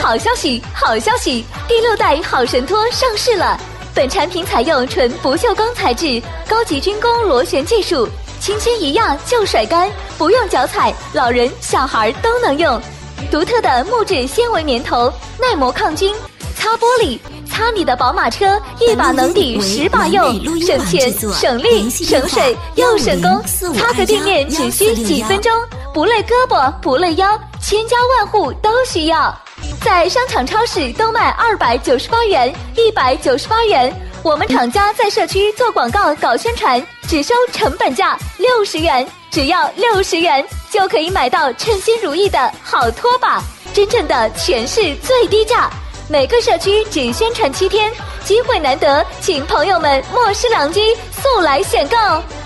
好消息，好消息！第6代好神拖上市了。本产品采用纯不锈钢材质，高级军工螺旋技术，轻轻一压就甩干，不用脚踩，老人小孩都能用。独特的木质纤维棉头，耐磨抗菌，擦玻璃，擦你的宝马车，一把能抵10把用，省钱省力省水又省工，擦个地面只需几分钟，不累胳膊不累腰，千家万户都需要。在商场超市都卖298元198元，我们厂家在社区做广告搞宣传，只收成本价60元，只要60元就可以买到称心如意的好拖把，真正的全市最低价。每个社区只宣传7天，机会难得，请朋友们莫失良机，速来选购。